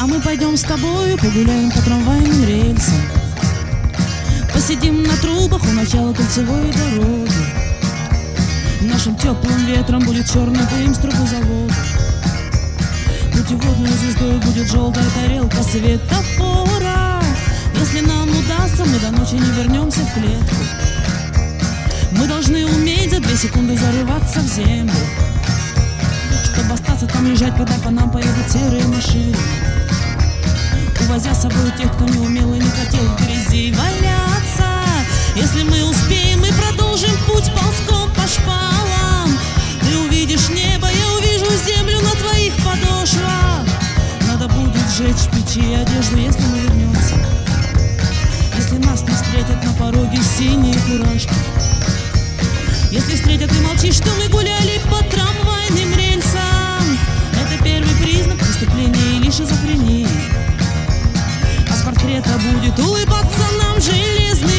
мы пойдем с тобою, погуляем по трамвайным рельсам, посидим на трубах у начала кольцевой дороги. Нашим теплым ветром будет черный дым с трубозавода. Путеводной звездой будет желтая тарелка светофора. Если нам удастся, мы до ночи не вернемся в клетку. Мы должны уметь за 2 секунды зарываться в землю, чтобы остаться там лежать, когда по нам поедут серые машины, увозя с собой тех, кто не умел и не хотел в грязи валяться. Если мы успеем, мы продолжим путь ползком по шпалам. Ты увидишь небо, я увижу землю на твоих подошвах. Надо будет сжечь в печи одежду, если мы вернемся, если нас не встретят на пороге синие фуражки. Если встретят и молчишь, что мы гуляли по трамвайным рельсам, это первый признак преступления или шизофрении. А с портрета будет улыбаться нам железный